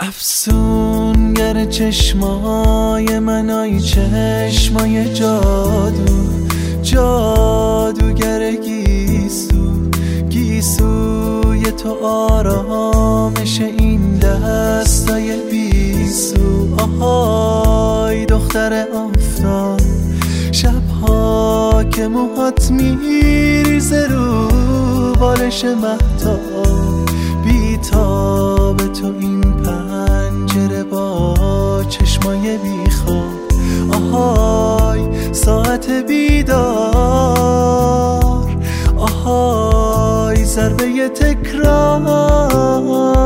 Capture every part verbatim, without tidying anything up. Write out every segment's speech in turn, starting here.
افسونگر چشمای من، آی چشمای جادو، جادوگر گیسو، گیسوی تو آرامش این دستای بیسو. آهای دختر آفتاب، شبها که موهات میریزه رو بالش مهتاب، بیتاب تو این پنجره با چشمای بیخواب. آهای ساعت بیدار، آهای ضربه تکرار.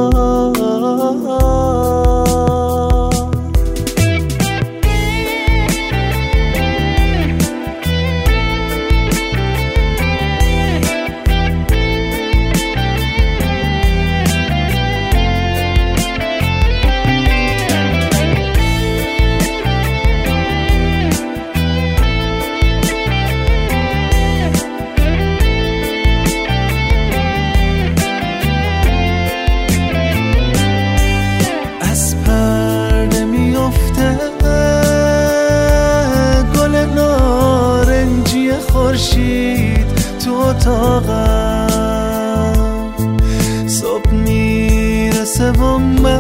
خورشید تو اتاقم، صبح میرسه و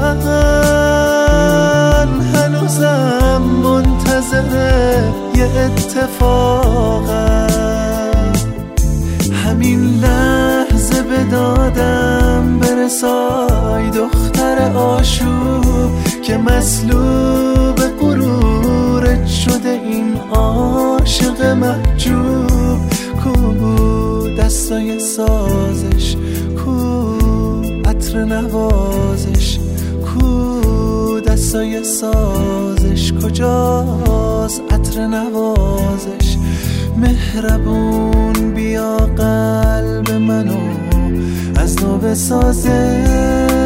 من هنوزم منتظر یه اتفاقم. همین لحظه به دادم برسای دختر آشوب، که مسلوب غرورت شده این عاشق محجوب. کو دستای سازش، کو عطر نوازش، کو دستای سازش، کجاست عطر نوازش. مهربون بیا قلب منو از نو بسازش.